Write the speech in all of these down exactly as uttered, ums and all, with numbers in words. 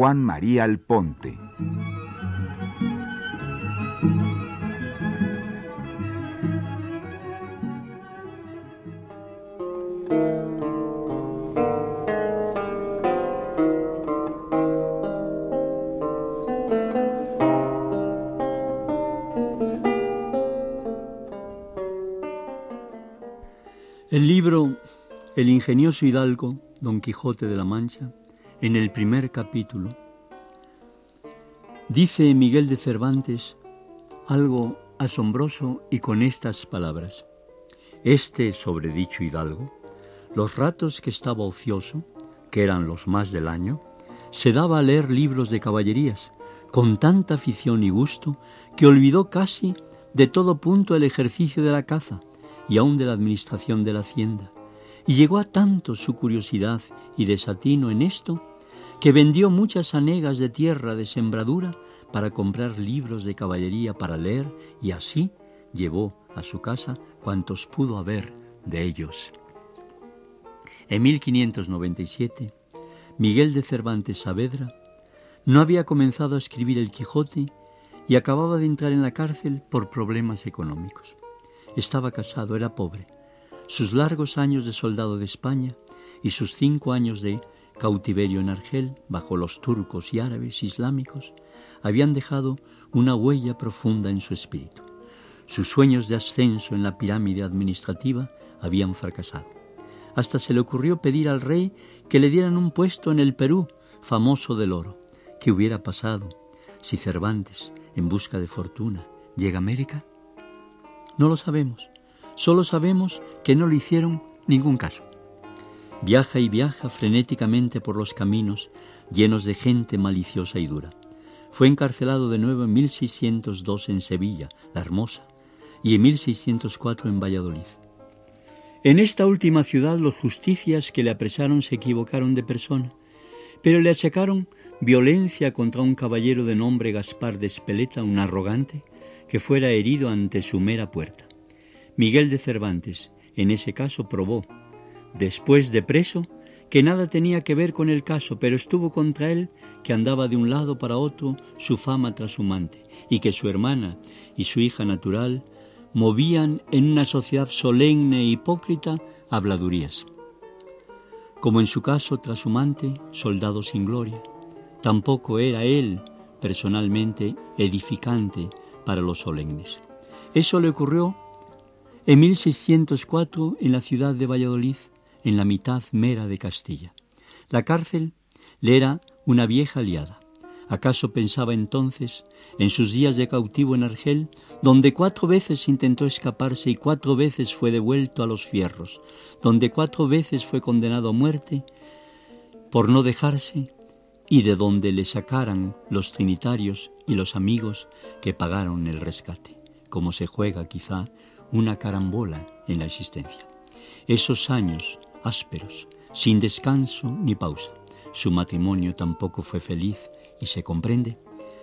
Juan María Alponte. El libro El ingenioso hidalgo Don Quijote de la Mancha, en el primer capítulo, dice Miguel de Cervantes algo asombroso y con estas palabras: este sobredicho hidalgo, los ratos que estaba ocioso, que eran los más del año, se daba a leer libros de caballerías, con tanta afición y gusto, que olvidó casi de todo punto el ejercicio de la caza, y aun de la administración de la hacienda, y llegó a tanto su curiosidad y desatino en esto, que vendió muchas hanegas de tierra de sembradura para comprar libros de caballería para leer, y así llevó a su casa cuantos pudo haber de ellos. En mil quinientos noventa y siete, Miguel de Cervantes Saavedra no había comenzado a escribir el Quijote y acababa de entrar en la cárcel por problemas económicos. Estaba casado, era pobre. Sus largos años de soldado de España y sus cinco años de cautiverio en Argel, bajo los turcos y árabes islámicos, habían dejado una huella profunda en su espíritu. Sus sueños de ascenso en la pirámide administrativa habían fracasado. Hasta se le ocurrió pedir al rey que le dieran un puesto en el Perú, famoso del oro. ¿Qué hubiera pasado si Cervantes, en busca de fortuna, llega a América? No lo sabemos, solo sabemos que no le hicieron ningún caso. Viaja y viaja frenéticamente por los caminos llenos de gente maliciosa y dura. Fue encarcelado de nuevo en mil seiscientos dos en Sevilla, la Hermosa, y en mil seiscientos cuatro en Valladolid. En esta última ciudad los justicias que le apresaron se equivocaron de persona, pero le achacaron violencia contra un caballero de nombre Gaspar de Espeleta, un arrogante, que fuera herido ante su mera puerta. Miguel de Cervantes, en ese caso, probó, después de preso, que nada tenía que ver con el caso, pero estuvo contra él que andaba de un lado para otro su fama trashumante, y que su hermana y su hija natural movían en una sociedad solemne e hipócrita habladurías. Como en su caso trashumante, soldado sin gloria, tampoco era él personalmente edificante para los solemnes. Eso le ocurrió en mil seiscientos cuatro en la ciudad de Valladolid, en la mitad mera de Castilla. La cárcel le era una vieja aliada. ¿Acaso pensaba entonces en sus días de cautivo en Argel, donde cuatro veces intentó escaparse y cuatro veces fue devuelto a los fierros, donde cuatro veces fue condenado a muerte por no dejarse, y de donde le sacaran los trinitarios y los amigos que pagaron el rescate, como se juega quizá una carambola en la existencia? Esos años ásperos, sin descanso ni pausa. Su matrimonio tampoco fue feliz y se comprende.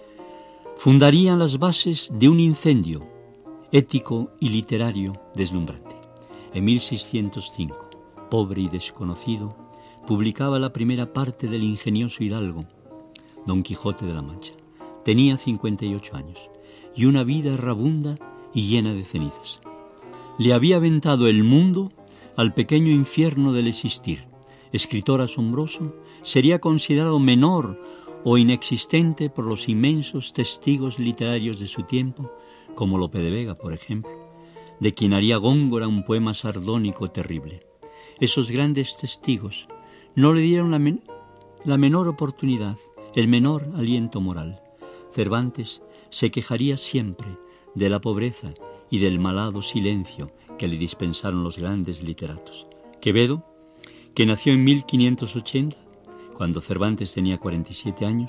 Fundarían las bases de un incendio ético y literario deslumbrante. En mil seiscientos cinco, pobre y desconocido, publicaba la primera parte del ingenioso hidalgo, Don Quijote de la Mancha. Tenía cincuenta y ocho años y una vida errabunda y llena de cenizas. Le había aventado el mundo al pequeño infierno del existir. Escritor asombroso, sería considerado menor o inexistente por los inmensos testigos literarios de su tiempo, como Lope de Vega, por ejemplo, de quien haría Góngora un poema sardónico terrible. Esos grandes testigos no le dieron la, men- la menor oportunidad, el menor aliento moral. Cervantes se quejaría siempre de la pobreza y del malhado silencio que le dispensaron los grandes literatos. Quevedo, que nació en mil quinientos ochenta, cuando Cervantes tenía cuarenta y siete años,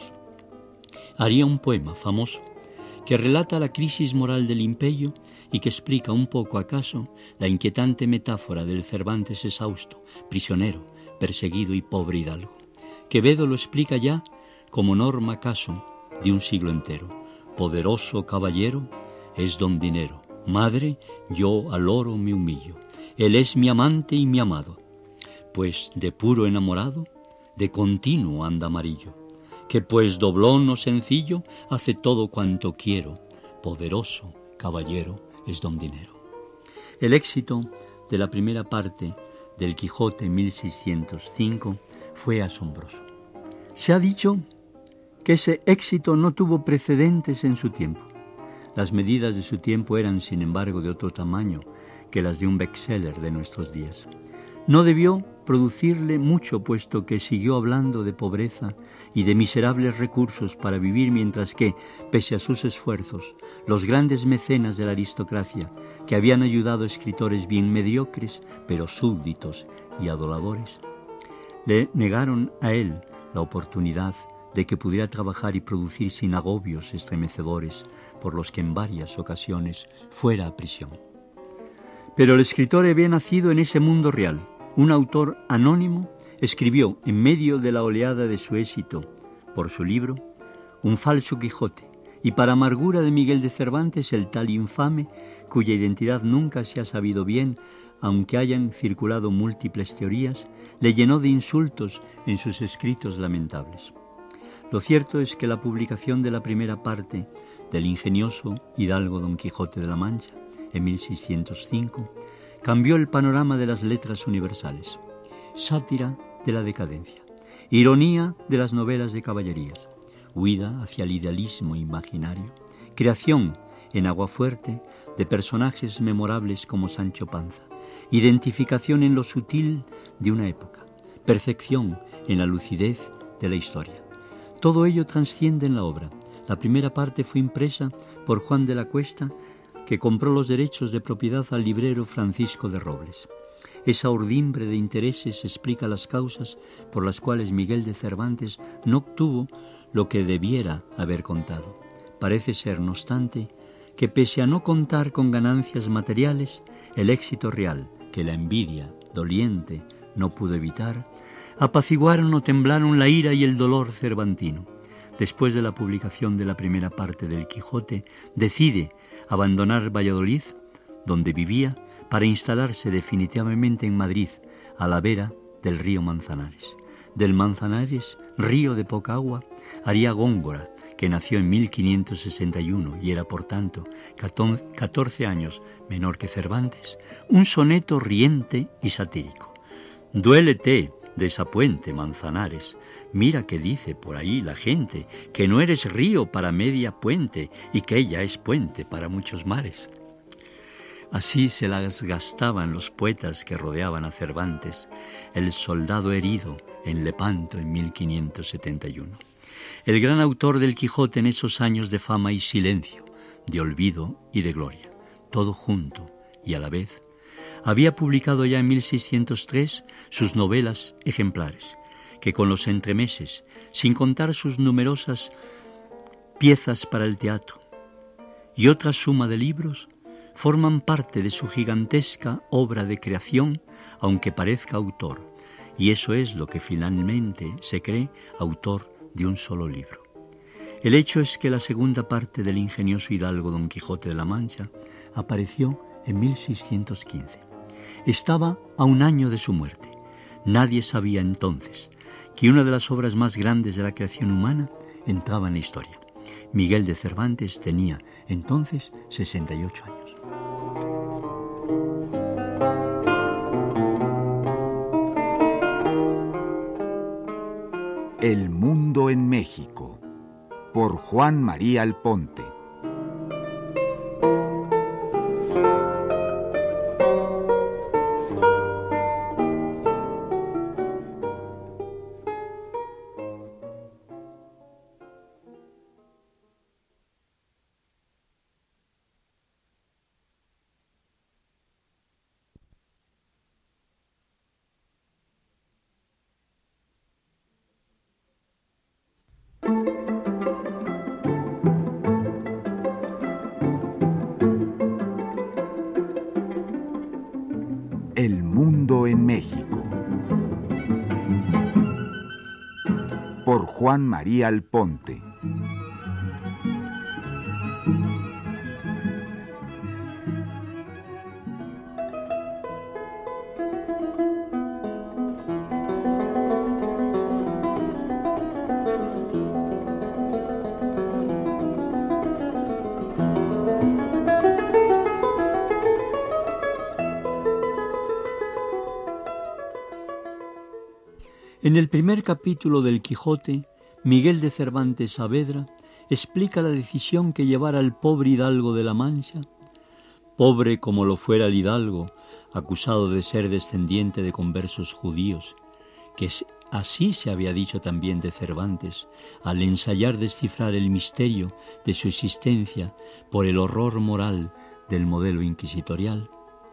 haría un poema famoso que relata la crisis moral del imperio y que explica un poco, acaso, la inquietante metáfora del Cervantes exhausto, prisionero, perseguido y pobre hidalgo. Quevedo lo explica ya como norma acaso de un siglo entero. Poderoso caballero es don dinero, madre, yo al oro me humillo, él es mi amante y mi amado, pues de puro enamorado, de continuo anda amarillo. que pues doblón o sencillo hace todo cuanto quiero, poderoso caballero es don dinero. El éxito de la primera parte del Quijote en mil seiscientos cinco fue asombroso. Se ha dicho que ese éxito no tuvo precedentes en su tiempo. Las medidas de su tiempo eran, sin embargo, de otro tamaño que las de un bestseller de nuestros días. No debió producirle mucho, puesto que siguió hablando de pobreza y de miserables recursos para vivir, mientras que, pese a sus esfuerzos, los grandes mecenas de la aristocracia, que habían ayudado a escritores bien mediocres, pero súbditos y adoradores, le negaron a él la oportunidad de que pudiera trabajar y producir sin agobios estremecedores, por los que en varias ocasiones fuera a prisión. Pero el escritor había nacido en ese mundo real. Un autor anónimo escribió, en medio de la oleada de su éxito por su libro, un falso Quijote, y para amargura de Miguel de Cervantes, el tal infame, cuya identidad nunca se ha sabido bien, aunque hayan circulado múltiples teorías, le llenó de insultos en sus escritos lamentables. Lo cierto es que la publicación de la primera parte del ingenioso hidalgo Don Quijote de la Mancha, en mil seiscientos cinco, cambió el panorama de las letras universales. Sátira de la decadencia, ironía de las novelas de caballerías, huida hacia el idealismo imaginario, creación en Aguafuerte de personajes memorables como Sancho Panza, identificación en lo sutil de una época, percepción en la lucidez de la historia. Todo ello trasciende en la obra. La primera parte fue impresa por Juan de la Cuesta, que compró los derechos de propiedad al librero Francisco de Robles. Esa urdimbre de intereses explica las causas por las cuales Miguel de Cervantes no obtuvo lo que debiera haber contado. Parece ser, no obstante, que pese a no contar con ganancias materiales, el éxito real, que la envidia doliente no pudo evitar, apaciguaron o temblaron la ira y el dolor cervantino. Después de la publicación de la primera parte del Quijote, decide abandonar Valladolid, donde vivía, para instalarse definitivamente en Madrid, a la vera del río Manzanares. Del Manzanares, río de poca agua, haría Góngora, que nació en mil quinientos sesenta y uno y era, por tanto, catorce años menor que Cervantes, un soneto riente y satírico. Duélete de esa puente, Manzanares, mira que dice por ahí la gente, que no eres río para media puente y que ella es puente para muchos mares. Así se las gastaban los poetas que rodeaban a Cervantes, el soldado herido en Lepanto en mil quinientos setenta y uno. El gran autor del Quijote en esos años de fama y silencio, de olvido y de gloria, todo junto y a la vez, había publicado ya en mil seiscientos tres sus novelas ejemplares, que con los entremeses, sin contar sus numerosas piezas para el teatro y otra suma de libros, forman parte de su gigantesca obra de creación, aunque parezca autor, y eso es lo que finalmente se cree autor de un solo libro. El hecho es que la segunda parte del ingenioso hidalgo Don Quijote de la Mancha apareció en mil seiscientos quince. Estaba a un año de su muerte. Nadie sabía entonces que una de las obras más grandes de la creación humana entraba en la historia. Miguel de Cervantes tenía entonces sesenta y ocho años. El mundo en México, por Juan María Alponte. El mundo en México, por Juan María Alponte. En el primer capítulo del Quijote, Miguel de Cervantes Saavedra explica la decisión que llevara al pobre hidalgo de la Mancha, pobre como lo fuera el hidalgo, acusado de ser descendiente de conversos judíos, que así se había dicho también de Cervantes, al ensayar descifrar el misterio de su existencia por el horror moral del modelo inquisitorial.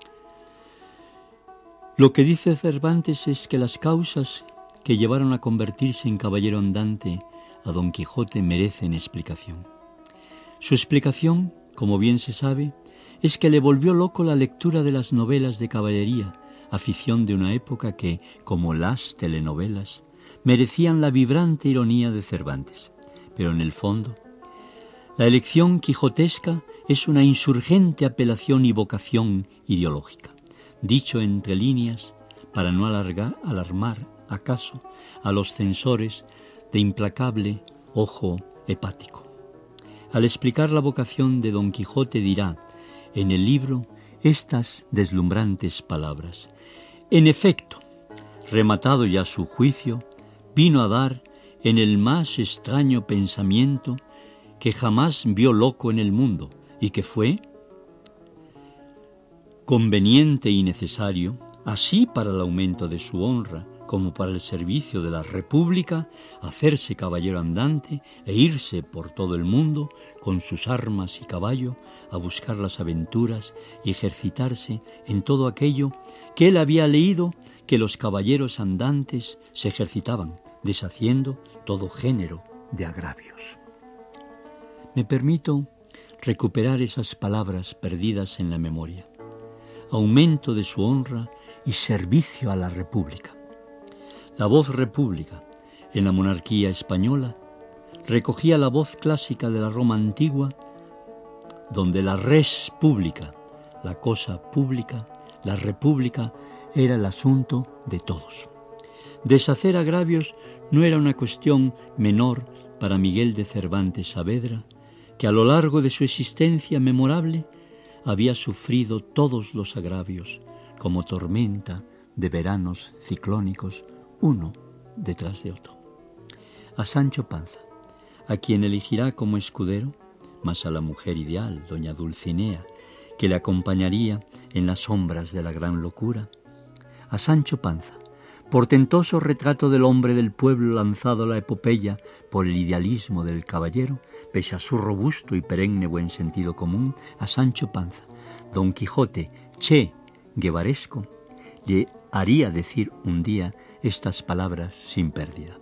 Lo que dice Cervantes es que las causas que llevaron a convertirse en caballero andante a Don Quijote merecen explicación. Su explicación, como bien se sabe, es que le volvió loco la lectura de las novelas de caballería, afición de una época que, como las telenovelas, merecían la vibrante ironía de Cervantes. Pero en el fondo, la elección quijotesca es una insurgente apelación y vocación ideológica, dicho entre líneas para no alargar, alarmar, acaso, a los censores de implacable ojo hepático. Al explicar la vocación de Don Quijote dirá en el libro estas deslumbrantes palabras: en efecto, rematado ya su juicio, vino a dar en el más extraño pensamiento que jamás vio loco en el mundo, y que fue conveniente y necesario, así para el aumento de su honra como para el servicio de la República, hacerse caballero andante e irse por todo el mundo con sus armas y caballo a buscar las aventuras y ejercitarse en todo aquello que él había leído que los caballeros andantes se ejercitaban, deshaciendo todo género de agravios. Me permito recuperar esas palabras perdidas en la memoria: aumento de su honra y servicio a la República. La voz república en la monarquía española recogía la voz clásica de la Roma antigua, donde la res pública, la cosa pública, la república, era el asunto de todos. Deshacer agravios no era una cuestión menor para Miguel de Cervantes Saavedra, que a lo largo de su existencia memorable había sufrido todos los agravios, como tormenta de veranos ciclónicos, uno detrás de otro. A Sancho Panza, a quien elegirá como escudero, más a la mujer ideal, doña Dulcinea, que le acompañaría en las sombras de la gran locura. A Sancho Panza, portentoso retrato del hombre del pueblo lanzado a la epopeya por el idealismo del caballero, pese a su robusto y perenne buen sentido común. A Sancho Panza, Don Quijote che guevaresco, le haría decir un día estas palabras sin pérdida.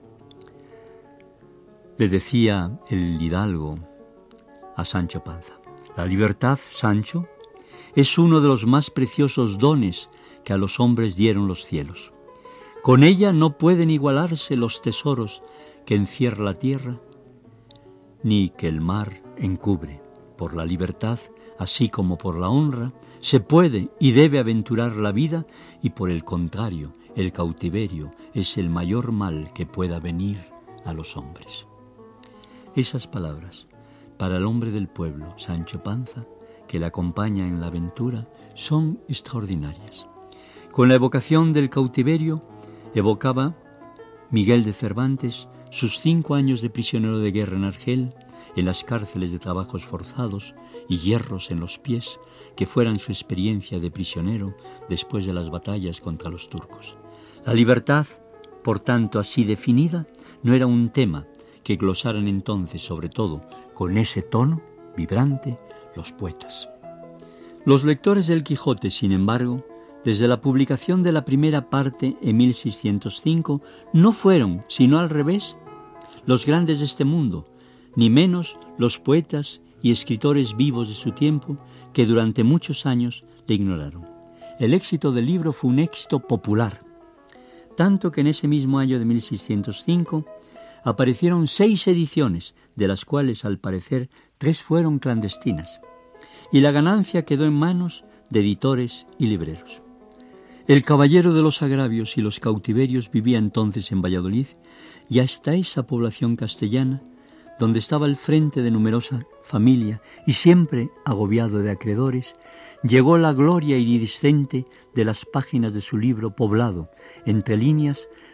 Le decía el hidalgo a Sancho Panza: la libertad, Sancho, es uno de los más preciosos dones que a los hombres dieron los cielos. Con ella no pueden igualarse los tesoros que encierra la tierra, ni que el mar encubre. Por la libertad, así como por la honra, se puede y debe aventurar la vida, y por el contrario, el cautiverio es el mayor mal que pueda venir a los hombres. Esas palabras, para el hombre del pueblo, Sancho Panza, que le acompaña en la aventura, son extraordinarias. Con la evocación del cautiverio, evocaba Miguel de Cervantes sus cinco años de prisionero de guerra en Argel, en las cárceles de trabajos forzados y hierros en los pies, que fueran su experiencia de prisionero después de las batallas contra los turcos. La libertad, por tanto así definida, no era un tema que glosaran entonces, sobre todo con ese tono vibrante, los poetas. Los lectores del Quijote, sin embargo, desde la publicación de la primera parte en mil seiscientos cinco, no fueron, sino al revés, los grandes de este mundo, ni menos los poetas y escritores vivos de su tiempo, que durante muchos años le ignoraron. El éxito del libro fue un éxito popular, tanto que en ese mismo año de mil seiscientos cinco aparecieron seis ediciones, de las cuales, al parecer, tres fueron clandestinas, y la ganancia quedó en manos de editores y libreros. El caballero de los agravios y los cautiverios vivía entonces en Valladolid, y hasta esa población castellana, donde estaba al frente de numerosa familia y siempre agobiado de acreedores, llegó la gloria iridiscente de las páginas de su libro poblado, entre líneas,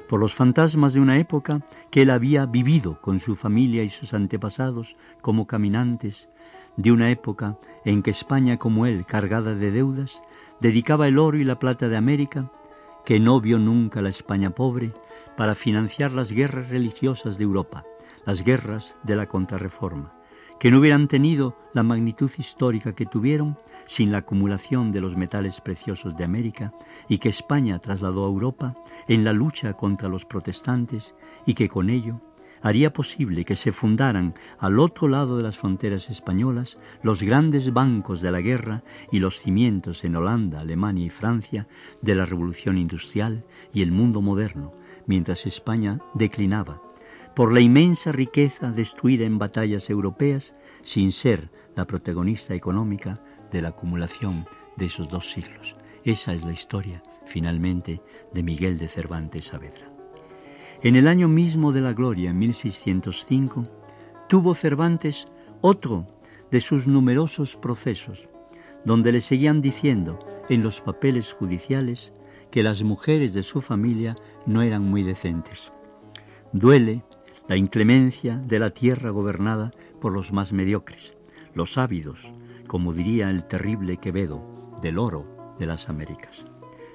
por los fantasmas de una época que él había vivido con su familia y sus antepasados como caminantes, de una época en que España como él, cargada de deudas, dedicaba el oro y la plata de América, que no vio nunca la España pobre, para financiar las guerras religiosas de Europa, las guerras de la Contrarreforma, que no hubieran tenido la magnitud histórica que tuvieron sin la acumulación de los metales preciosos de América y que España trasladó a Europa en la lucha contra los protestantes y que con ello haría posible que se fundaran al otro lado de las fronteras españolas los grandes bancos de la guerra y los cimientos en Holanda, Alemania y Francia de la revolución industrial y el mundo moderno, mientras España declinaba por la inmensa riqueza destruida en batallas europeas sin ser la protagonista económica de la acumulación de esos dos siglos. Esa es la historia, finalmente, de Miguel de Cervantes Saavedra. En el año mismo de la gloria, en mil seiscientos cinco, tuvo Cervantes otro de sus numerosos procesos, donde le seguían diciendo en los papeles judiciales que las mujeres de su familia no eran muy decentes. Duele la inclemencia de la tierra gobernada por los más mediocres, los ávidos, como diría el terrible Quevedo, del oro de las Américas.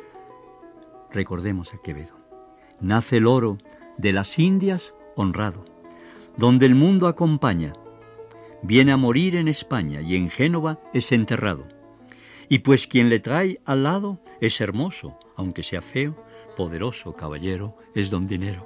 Recordemos a Quevedo. Nace el oro de las Indias honrado, donde el mundo acompaña. Viene a morir en España y en Génova es enterrado. Y pues quien le trae al lado es hermoso, aunque sea feo, poderoso caballero es don Dinero.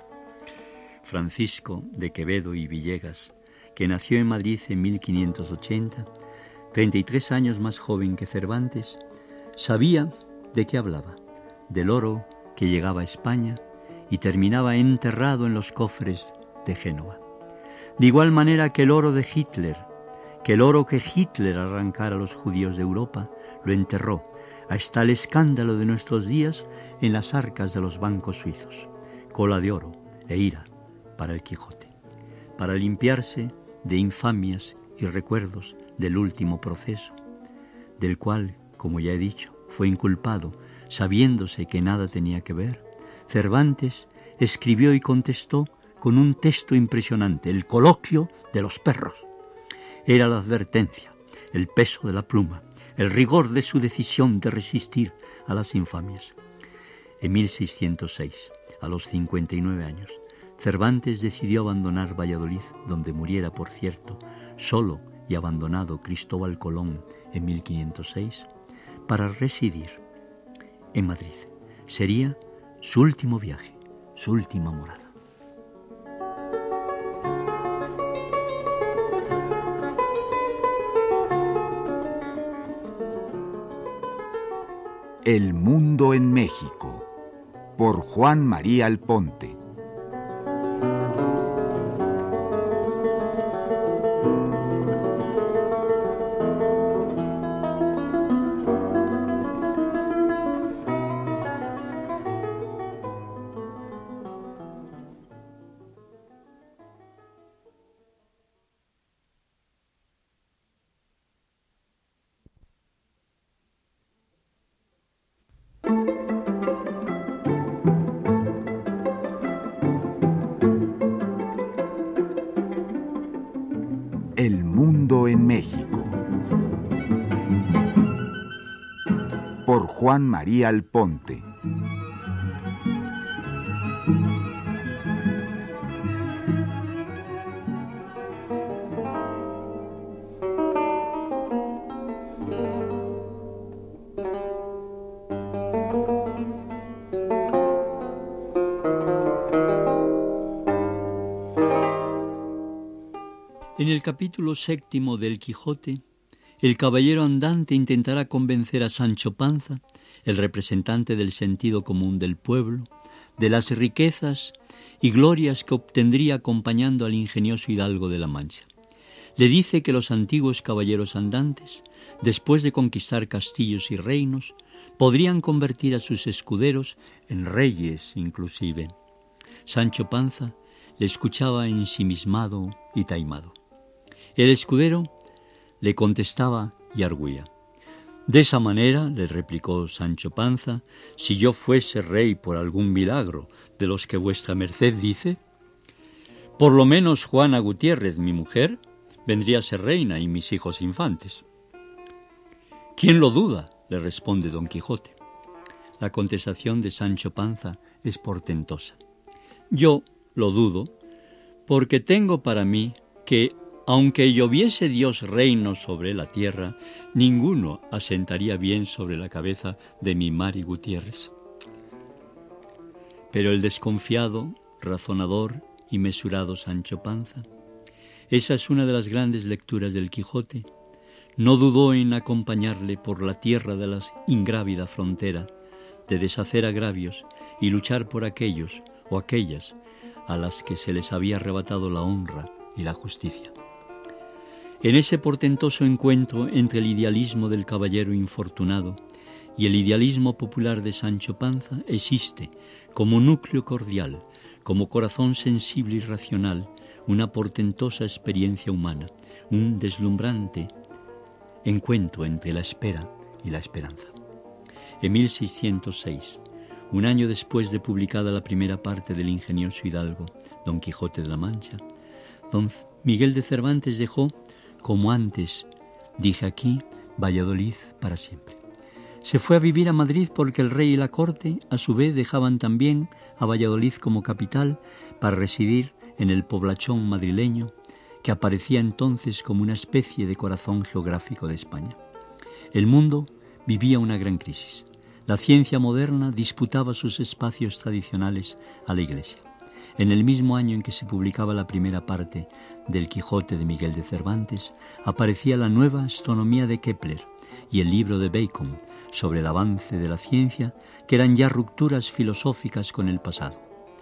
Francisco de Quevedo y Villegas, que nació en Madrid en mil quinientos ochenta, treinta y tres años más joven que Cervantes, sabía de qué hablaba, del oro que llegaba a España y terminaba enterrado en los cofres de Génova. De igual manera que el oro de Hitler, que el oro que Hitler arrancara a los judíos de Europa, lo enterró, hasta el escándalo de nuestros días, en las arcas de los bancos suizos. Cola de oro e ira para el Quijote, para limpiarse de infamias y recuerdos del último proceso, del cual, como ya he dicho, fue inculpado, sabiéndose que nada tenía que ver. Cervantes escribió y contestó con un texto impresionante, el coloquio de los perros. Era la advertencia, el peso de la pluma, el rigor de su decisión de resistir a las infamias. En mil seiscientos seis, a los cincuenta y nueve años, Cervantes decidió abandonar Valladolid, donde muriera, por cierto, solo y abandonado Cristóbal Colón en mil quinientos seis, para residir en Madrid. Sería su último viaje, su última morada. El mundo en México, por Juan María Alponte. El mundo en México, por Juan María Alponte. En el capítulo séptimo del Quijote, el caballero andante intentará convencer a Sancho Panza, el representante del sentido común del pueblo, de las riquezas y glorias que obtendría acompañando al ingenioso hidalgo de la Mancha. Le dice que los antiguos caballeros andantes, después de conquistar castillos y reinos, podrían convertir a sus escuderos en reyes inclusive. Sancho Panza le escuchaba ensimismado y taimado. El escudero le contestaba y arguía: De esa manera, le replicó Sancho Panza, si yo fuese rey por algún milagro de los que vuestra merced dice, por lo menos Juana Gutiérrez, mi mujer, vendría a ser reina y mis hijos infantes. ¿Quién lo duda?, le responde Don Quijote. La contestación de Sancho Panza es portentosa. Yo lo dudo porque tengo para mí que, aunque lloviese Dios reino sobre la tierra, ninguno asentaría bien sobre la cabeza de mi Mari Gutiérrez. Pero el desconfiado, razonador y mesurado Sancho Panza, esa es una de las grandes lecturas del Quijote, no dudó en acompañarle por la tierra de la ingrávida frontera, de deshacer agravios y luchar por aquellos o aquellas a las que se les había arrebatado la honra y la justicia. En ese portentoso encuentro entre el idealismo del caballero infortunado y el idealismo popular de Sancho Panza existe, como núcleo cordial, como corazón sensible y racional, una portentosa experiencia humana, un deslumbrante encuentro entre la espera y la esperanza. En mil seiscientos seis, un año después de publicada la primera parte del ingenioso hidalgo Don Quijote de la Mancha, don Miguel de Cervantes dejó, como antes dije aquí, Valladolid para siempre. Se fue a vivir a Madrid porque el rey y la corte a su vez dejaban también a Valladolid como capital para residir en el poblachón madrileño que aparecía entonces como una especie de corazón geográfico de España. El mundo vivía una gran crisis. La ciencia moderna disputaba sus espacios tradicionales a la Iglesia. En el mismo año en que se publicaba la primera parte del Quijote de Miguel de Cervantes, aparecía la nueva astronomía de Kepler y el libro de Bacon sobre el avance de la ciencia, que eran ya rupturas filosóficas con el pasado.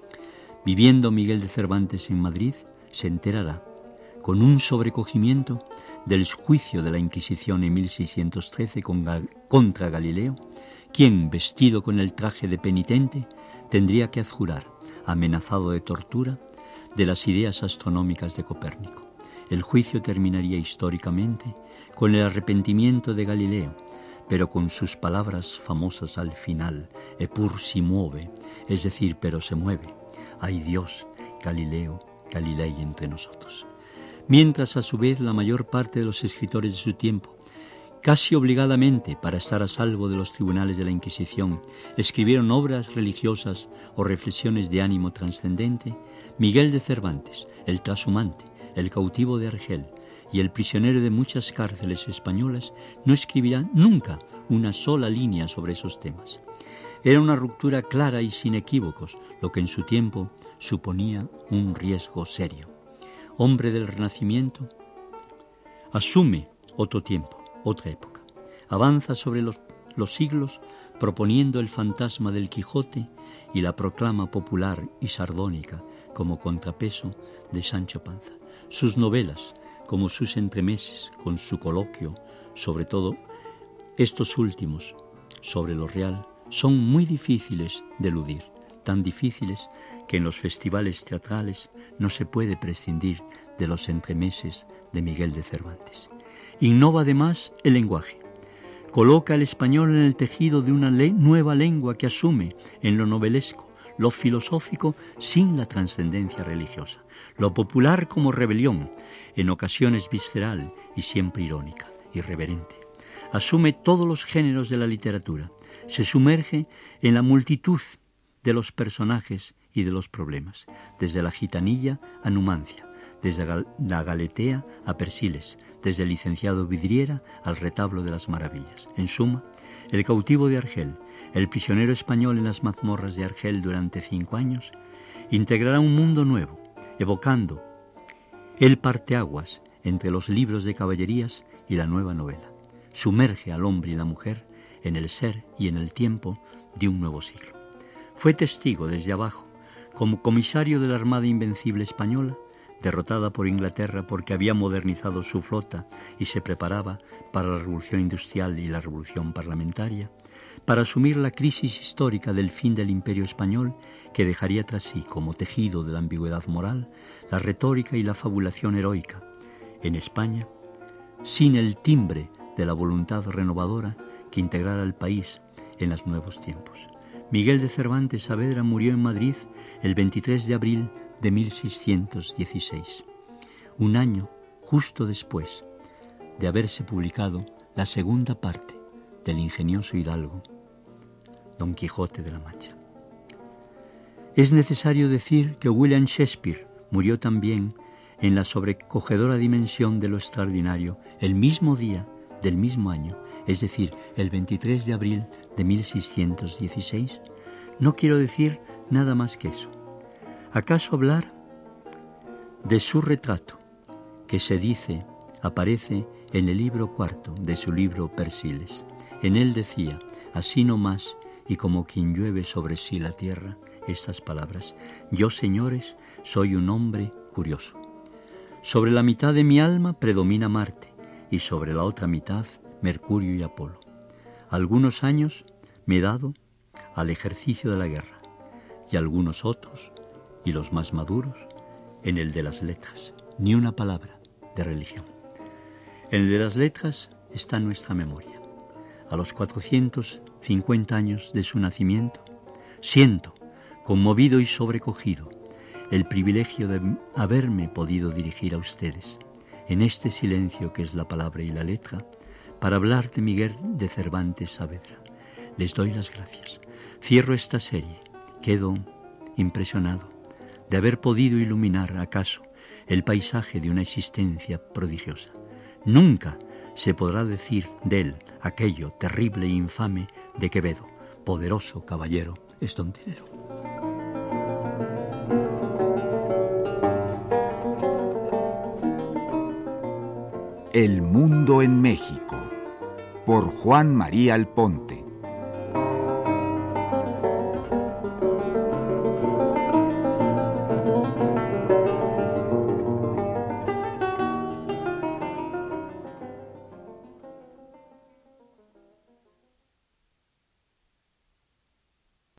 Viviendo Miguel de Cervantes en Madrid, se enterará, con un sobrecogimiento, del juicio de la Inquisición en mil seiscientos trece contra Galileo, quien, vestido con el traje de penitente, tendría que adjurar, amenazado de tortura, de las ideas astronómicas de Copérnico. El juicio terminaría históricamente con el arrepentimiento de Galileo, pero con sus palabras famosas al final, «Epur si muove», es decir, pero se mueve. ¡Ay Dios, Galileo, Galilei entre nosotros! Mientras, a su vez, la mayor parte de los escritores de su tiempo, casi obligadamente para estar a salvo de los tribunales de la Inquisición, escribieron obras religiosas o reflexiones de ánimo trascendente, Miguel de Cervantes, el trashumante, el cautivo de Argel y el prisionero de muchas cárceles españolas, no escribirá nunca una sola línea sobre esos temas. Era una ruptura clara y sin equívocos, lo que en su tiempo suponía un riesgo serio. Hombre del Renacimiento, asume otro tiempo, otra época. Avanza sobre los, los siglos proponiendo el fantasma del Quijote y la proclama popular y sardónica como contrapeso de Sancho Panza. Sus novelas, como sus entremeses con su coloquio, sobre todo estos últimos sobre lo real, son muy difíciles de eludir, tan difíciles que en los festivales teatrales no se puede prescindir de los entremeses de Miguel de Cervantes. Innova además el lenguaje. Coloca el español en el tejido de una le- nueva lengua que asume en lo novelesco, lo filosófico sin la trascendencia religiosa, lo popular como rebelión, en ocasiones visceral y siempre irónica, irreverente. Asume todos los géneros de la literatura, se sumerge en la multitud de los personajes y de los problemas, desde la gitanilla a Numancia, desde la Galatea a Persiles, desde el licenciado Vidriera al retablo de las maravillas. En suma, el cautivo de Argel, el prisionero español en las mazmorras de Argel durante cinco años, integrará un mundo nuevo, evocando el parteaguas entre los libros de caballerías y la nueva novela. Sumerge al hombre y la mujer en el ser y en el tiempo de un nuevo siglo. Fue testigo desde abajo, como comisario de la Armada Invencible Española, derrotada por Inglaterra porque había modernizado su flota y se preparaba para la revolución industrial y la revolución parlamentaria, para asumir la crisis histórica del fin del Imperio Español, que dejaría tras sí, como tejido de la ambigüedad moral, la retórica y la fabulación heroica. En España, sin el timbre de la voluntad renovadora, que integrara el país en los nuevos tiempos. Miguel de Cervantes Saavedra murió en Madrid el veintitrés de abril de mil seiscientos dieciséis, un año justo después de haberse publicado la segunda parte del ingenioso hidalgo Don Quijote de la Mancha. Es necesario decir que William Shakespeare murió también en la sobrecogedora dimensión de lo extraordinario el mismo día del mismo año, es decir, el veintitrés de abril de mil seiscientos dieciséis. No quiero decir nada más que eso. ¿Acaso hablar de su retrato, que se dice aparece en el libro cuarto de su libro Persiles? En él decía, así nomás y como quien llueve sobre sí la tierra, estas palabras: yo, señores, soy un hombre curioso. Sobre la mitad de mi alma predomina Marte y sobre la otra mitad Mercurio y Apolo. Algunos años me he dado al ejercicio de la guerra y algunos otros, y los más maduros, en el de las letras. Ni una palabra de religión. En el de las letras está nuestra memoria. A los cuatrocientos cincuenta años de su nacimiento, siento, conmovido y sobrecogido, el privilegio de haberme podido dirigir a ustedes, en este silencio que es la palabra y la letra, para hablar de Miguel de Cervantes Saavedra. Les doy las gracias. Cierro esta serie. Quedo impresionado de haber podido iluminar, acaso, el paisaje de una existencia prodigiosa. Nunca se podrá decir de él aquello terrible e infame de Quevedo: poderoso caballero es don Tinero. El mundo en México, por Juan María Alponte.